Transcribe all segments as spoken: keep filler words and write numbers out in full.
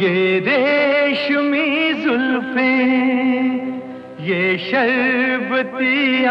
ये रेशमी जुल्फें, ये शरबती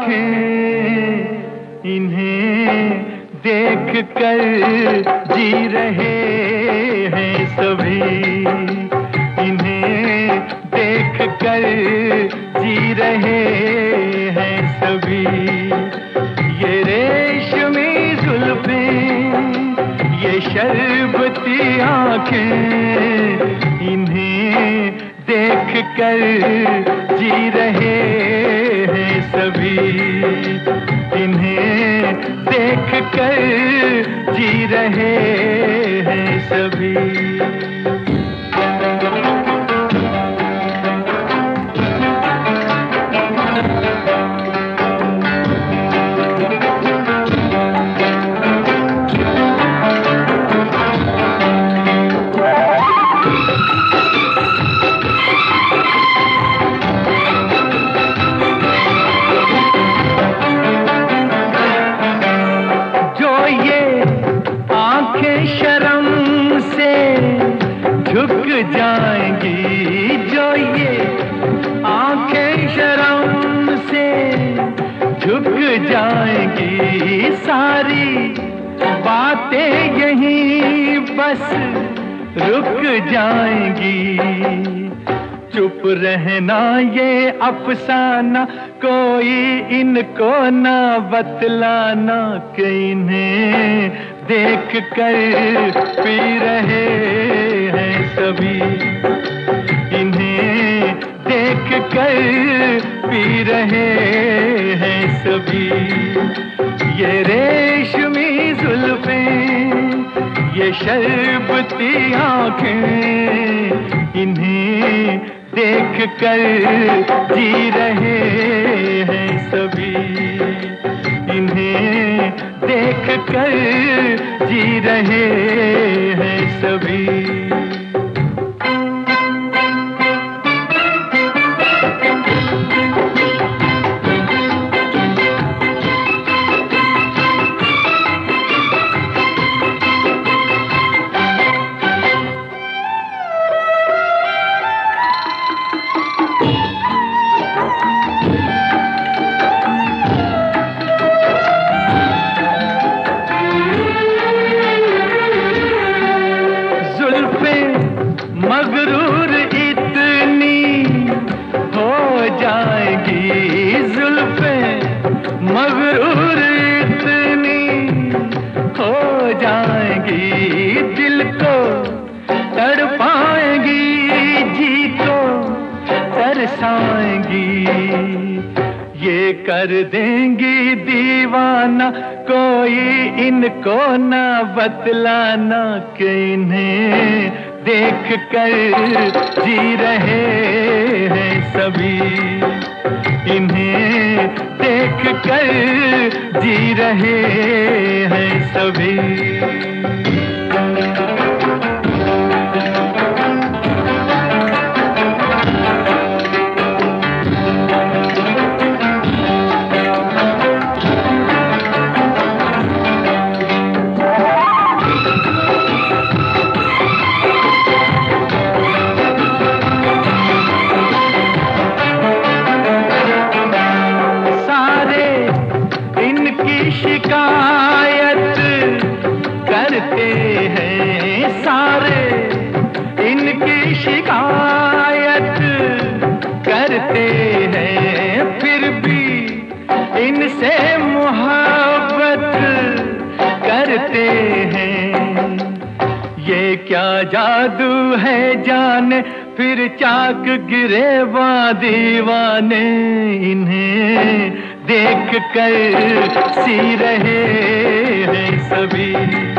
आँखें, इन्हें देख कर जी रहे हैं सभी, इन्हें देख कर जी रहे हैं सभी। ये रेशमी जुल्फें, ये शरबती आँखें, इन्हें देख कर जी रहे हैं सभी, इन्हें देख कर जी रहे हैं सभी। शर्म से झुक जाएंगी, जो ये आंखें शर्म से झुक जाएंगी, सारी बातें यहीं बस रुक जाएंगी। चुप रहना ये अफसाना, कोई इनको ना बतलाना, कि इन्हें देख कर पी रहे हैं सभी, इन्हें देख कर पी रहे हैं सभी। ये रेशमी जुल्फें, ये शरबती आँखें, इन्हें देख कर जी रहे हैं सभी, इन्हें देख कर जी रहे हैं सभी। मगरूर इतनी हो जाएगी, जुल्फें मगरूर इतनी हो जाएंगी, दिल को तड़पाएंगी, जी को तरसाएंगी, ये कर देंगी दीवाना, कोई इनको ना बतलाना, कि इन्हें देख कर जी रहे हैं सभी, इन्हें देख कर जी रहे हैं सभी। शिकायत करते हैं सारे, इनकी शिकायत करते हैं, फिर भी इनसे मोहब्बत करते हैं। ये क्या जादू है जाने, फिर चाक गिरे वा दीवाने, इन्हें देख कर सी रहे हैं सभी,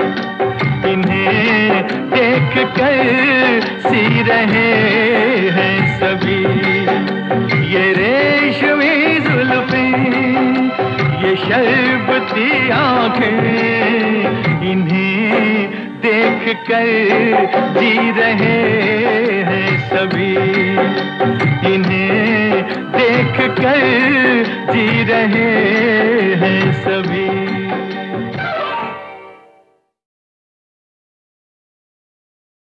इन्हें देख कर सी रहे हैं सभी। ये रेशमी जुल्फें, ये शरबती आँखें, इन्हें देख कर जी रहे हैं सभी, इन्हें देख कर जी रहे हैं सभी।